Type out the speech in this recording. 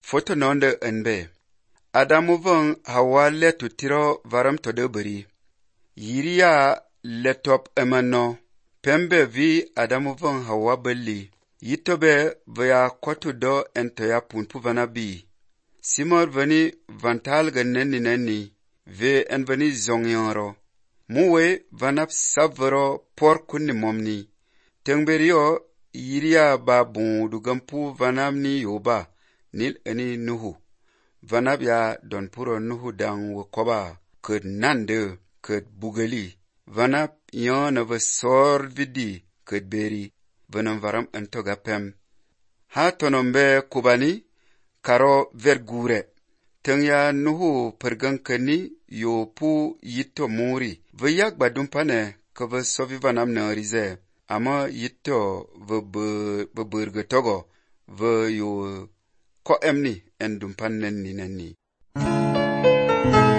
Foto nonde enbe. Adamu vong hawa letu tiro varam to deberi. Yiriya letop emano. Pembe vi Adamu vong hawa belli. Yitobe vya kotu do ento ya punpu vana bi. Simor vani vantal ganeni. Ve en vani zongyoro. Muwe vanap savro por kunni momni. Tengberio yiriya ba bundu gampu vanamni yoba. Nil eni Nuhu. Vanab ya don puro Nuhu dang wakoba kud nande kud bugali. Vanab yon of a sor vidi kud beri. Vanam varam entoga pem. Ha tonombe kubani karo vergure. Tengya Nuhu pergankani yo pu yito muri. Vayak badumpane kava sovi vanam narize. Ama yito vaburga togo va yo ko emni en dumpan nenni.